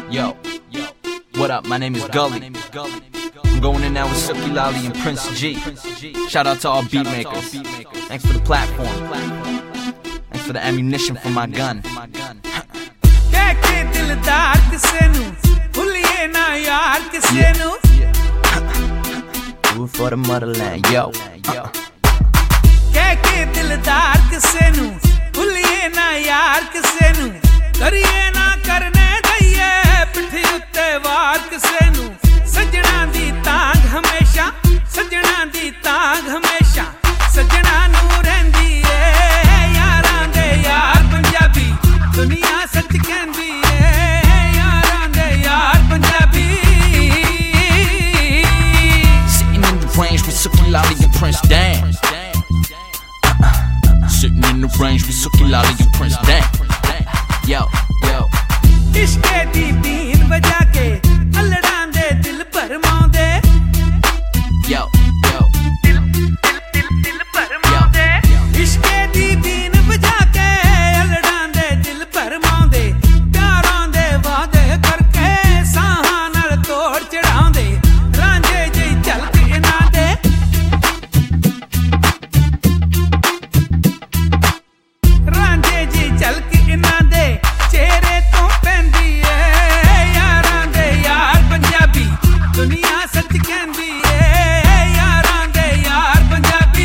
Yo, what up? My name is Gully. I'm going in now with Sookie Lolly and Prince G. Shout out to all beat makers. Thanks for the platform. Thanks for the ammunition for my gun. Do it for the motherland, yo. करिए ना करने दईए पिठी उत्ते वार किसे नू सजना दी तांग हमेशा सजना दी तांग हमेशा सजना नू रहंदी ए यारां दे यार पंजाबी दुनिया सच कहंदी ए यारां दे यार Punjabi Sitting in the range with Sookie Lolly and Prince Dan. Sitting in the range with Sookie Lolly and Prince Dan. Yo, yo. इश्क़े दी बीन बजा के अल्लड़ां दे दिल भरमाउंदे Yo, yo. दिल भरमाउंदे इश्क़े दी बीन बजा के अल्लड़ां दे दिल भरमाउंदे प्यारां दे वादे करके साहां नाल तोड़ चढ़ाउंदे रांझे जी झलक इन्हां दे रांझे जी झलक इन्हां दे चेहरे तो पैंदी ए यारां दे यार पंजाबी दुनिया सच कहंदी ए यारां दे यार Punjabi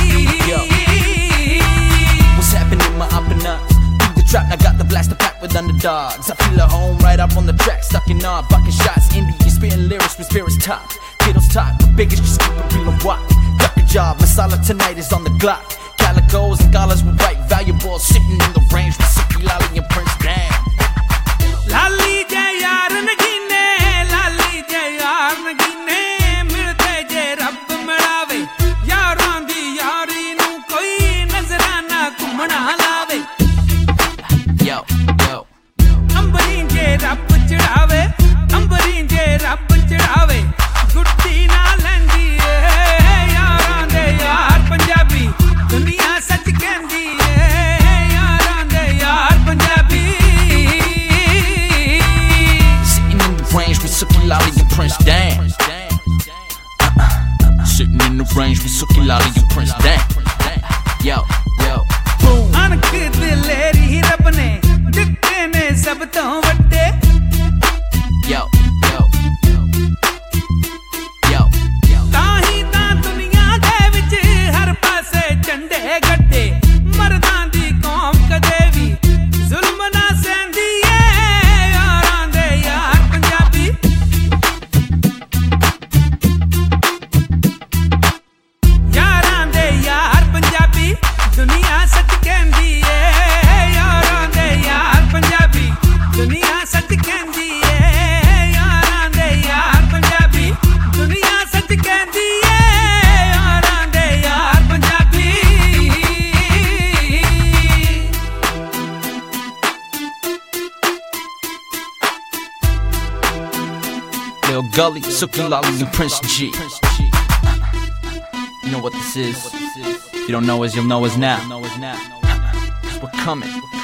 What's happening, my up and up? Through the trap, I got the blaster packed with underdogs. I feel at home right up on the track, stuck in on bucking shots. Indian spitting lyrics with spirits top. Kiddos talk, the biggest just keep it real and walk. Duck a job, Masala tonight is on the Glock. Calicos and dollars with white valuables, sitting in the range with Sookie Lolly and Prince Dan. लाली जे यार नगीने लाली जे यार नगीने मिलते जे रब मिलावे यारां दी यारी नू कोई नजराना घुमना लावे Yo, yo. अंबरी जे रब चढ़ावे अंबरी जे रब चढ़ावे गुड्डी ना लैंदी ए यारां दे यार पंजाबी दुनिया सच कहंदी ए यारां दे यार Punjabi Range with Sookie Lolly and Prince Dan. Sitting in the range with Sookie Lolly and Prince Dan. Yo, yo. Boom. अनख दिलेरी रब ने दित्ते ने सब तो वड्डे Yo, yo. Yo, yo. ताही तां दुनिया दे विच हर पासे झंडे गड्डे मर्दां दी कौम कदे भी जुल्म ना सहंदी ए यारां दे यार पंजाबी यारां दे यार पंजाबी दुनिया सच कहंदी ए यारां दे यार पंजाबी दुनिया सच कहंदी ए यारां दे यार पंजाबी दुनिया सच कहंदी ए यारां दे यार Punjabi Lil Gully, Sookie Lolly and Prince G. You know what this is. If you don't know us, you'll know us now. We're coming.